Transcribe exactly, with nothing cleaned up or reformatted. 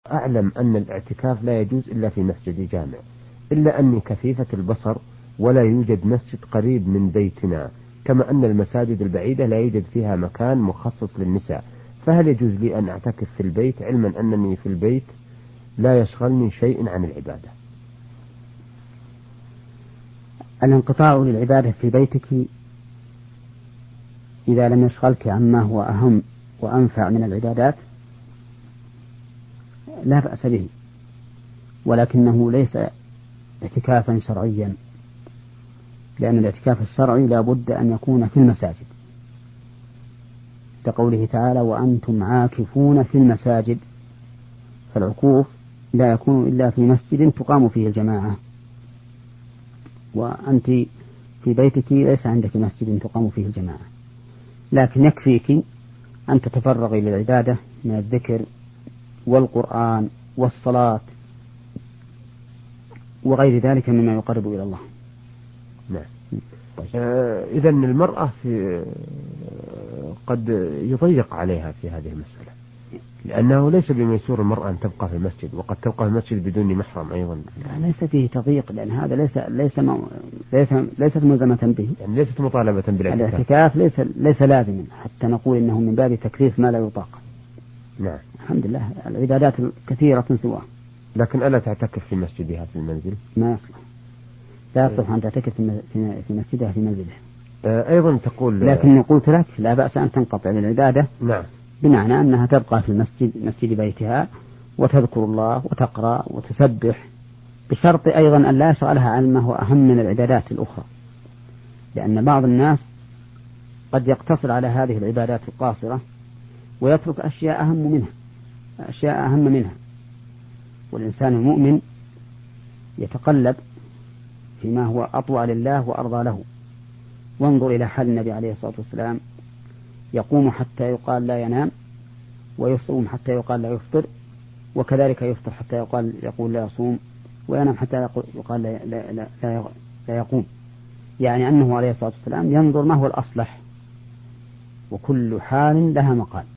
أعلم أن الاعتكاف لا يجوز إلا في مسجد جامع، إلا أني كثيفة البصر ولا يوجد مسجد قريب من بيتنا، كما أن المساجد البعيدة لا يوجد فيها مكان مخصص للنساء، فهل يجوز لي أن أعتكف في البيت علما أنني في البيت لا يشغلني شيء عن العبادة؟ الانقطاع للعبادة في بيتك إذا لم يشغلك عما هو أهم وأنفع من العبادات لا بأس به، ولكنه ليس اعتكافا شرعيا، لأن الاعتكاف الشرعي لا بد أن يكون في المساجد، كقوله تعالى وأنتم عاكفون في المساجد، فالعكوف لا يكون إلا في مسجد تقام فيه الجماعة، وأنت في بيتك ليس عندك مسجد تقام فيه الجماعة، لكن يكفيك أن تتفرغي للعبادة من الذكر والقرآن والصلاة وغير ذلك مما يقرب إلى الله. نعم. طيب. آه إذا المرأة في قد يضيق عليها في هذه المسألة، لأنه ليس بميسور المرأة أن تبقى في المسجد، وقد تبقى في المسجد بدون محرم أيضا. ليس فيه تضييق، لأن هذا ليس ليس مو... ليس ليست ملزمة به، يعني ليست مطالبة بالاعتكاف. الاعتكاف ليس ليس لازما حتى نقول إنه من باب تكليف ما لا يطاق. نعم. الحمد لله العبادات كثيرة سواه. لكن ألا تعتكف في مسجدها في المنزل؟ ما يصلح، لا يصلح أن تعتكف في مسجدها في منزله. أيضا تقول لكن قلت لك لا بأس أن تنقطع للعبادة. نعم. بمعنى أنها تبقى في المسجد مسجد بيتها وتذكر الله وتقرأ وتسبح، بشرط أيضا أن لا يشغلها عن ما هو أهم من العبادات الأخرى، لأن بعض الناس قد يقتصر على هذه العبادات القاصرة ويترك أشياء أهم منها أشياء أهم منها والإنسان المؤمن يتقلب فيما هو أطوع لله وأرضى له. وانظر إلى حال النبي عليه الصلاة والسلام، يقوم حتى يقال لا ينام، ويصوم حتى يقال لا يفطر، وكذلك يفطر حتى يقال يقول لا يصوم، وينام حتى يقال لا, لا, لا, لا, لا يقوم. يعني أنه عليه الصلاة والسلام ينظر ما هو الأصلح، وكل حال لها مقال.